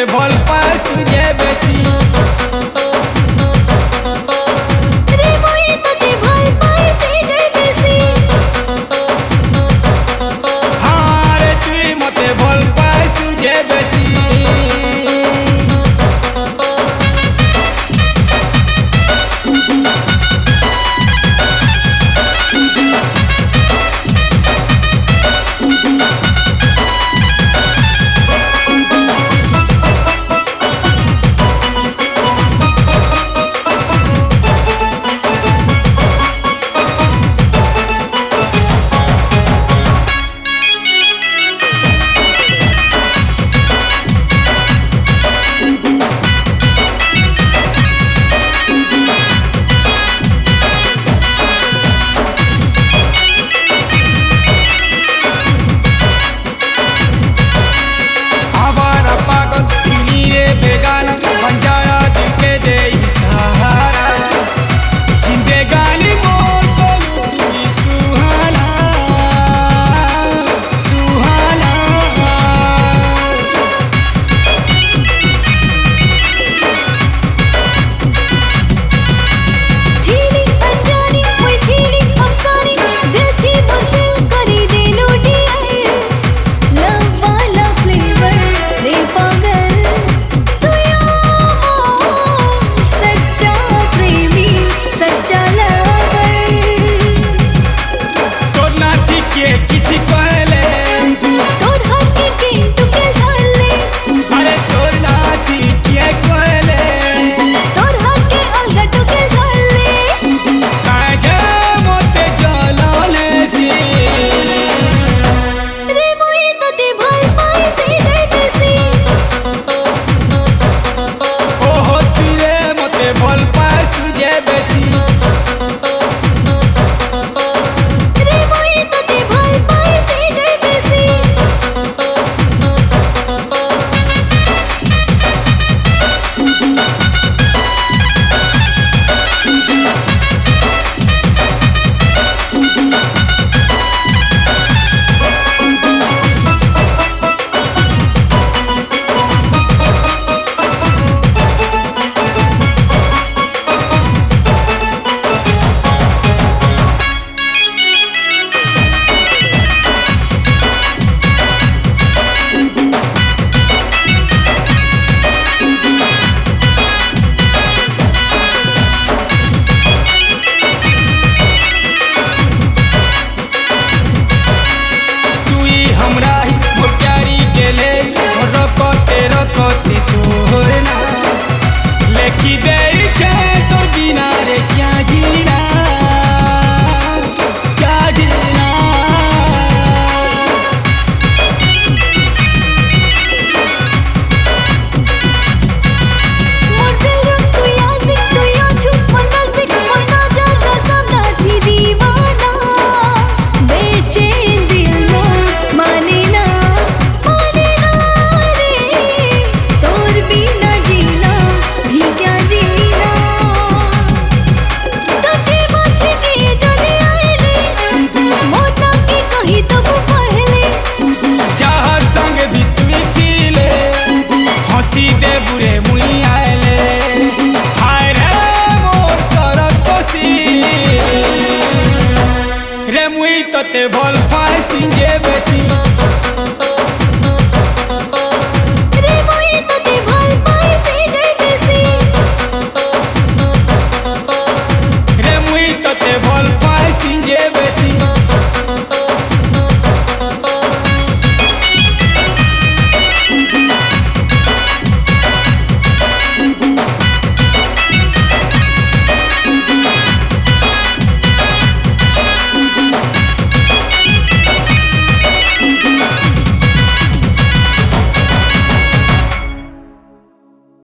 भल पाए सुझे बेसी रे मुई तते भल पाए सुझे बेसी हाँ रे तुई मते भल पाए सुझे बेसी भल पाए सुझे बेसी रे मुई तते भल पाए सुझे बेसी कति तोर ना लेखी दे छे तोर बिना रे क्या जीना क्या जीना मोर दिल तू यासिक तू या छुप नजदीक मना जाता सब नाची दीवाना बेचैन दिल मोर माने ना बुरे मुई आएले हाय रे मोर सरक सोसी रे मुई तते भल पाए सुझे बेसी।